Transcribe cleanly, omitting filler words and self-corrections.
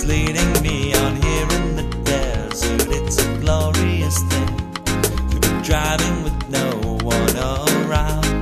It's leading me on here in the desert. It's a glorious thing to be driving with no one around.